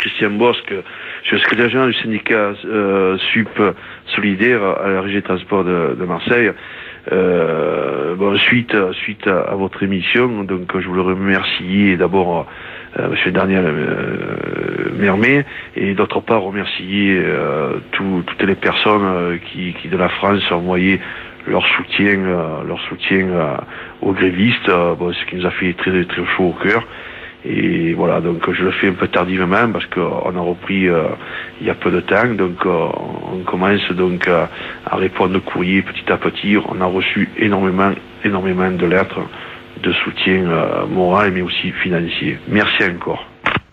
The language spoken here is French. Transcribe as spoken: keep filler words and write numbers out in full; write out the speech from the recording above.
Christian Bosque, je suis le secrétaire général du syndicat euh, S U P solidaire à la Régie des Transports de, de Marseille. Euh, bon, suite, suite à, à votre émission, donc je voulais remercier d'abord euh, Monsieur Daniel euh, Mermet et d'autre part remercier euh, tout, toutes les personnes euh, qui, qui de la France ont envoyé leur soutien, euh, leur soutien euh, aux grévistes, euh, bon, ce qui nous a fait très très chaud au cœur. Et voilà, donc je le fais un peu tardivement parce qu'on a repris euh, il y a peu de temps, donc euh, on commence donc euh, à répondre au courrier petit à petit. On a reçu énormément, énormément de lettres de soutien euh, moral mais aussi financier. Merci encore.